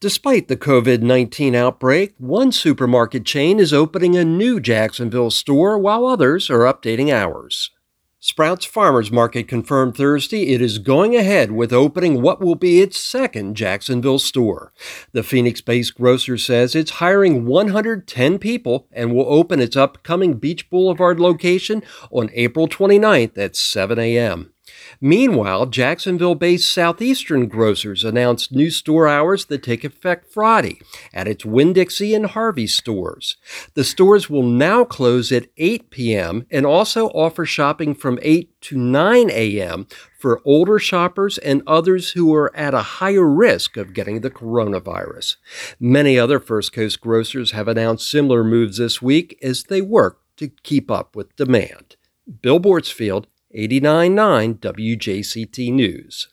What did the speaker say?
Despite the COVID-19 outbreak, one supermarket chain is opening a new Jacksonville store while others are updating hours. Sprouts Farmers Market confirmed Thursday it is going ahead with opening what will be its second Jacksonville store. The Phoenix-based grocer says it's hiring 110 people and will open its upcoming Beach Boulevard location on April 29th at 7 a.m. Meanwhile, Jacksonville-based Southeastern Grocers announced new store hours that take effect Friday at its Winn-Dixie and Harvey stores. The stores will now close at 8 p.m. and also offer shopping from 8 to 9 a.m. for older shoppers and others who are at a higher risk of getting the coronavirus. Many other First Coast grocers have announced similar moves this week as they work to keep up with demand. Bill Bortsfield, 89.9 WJCT News.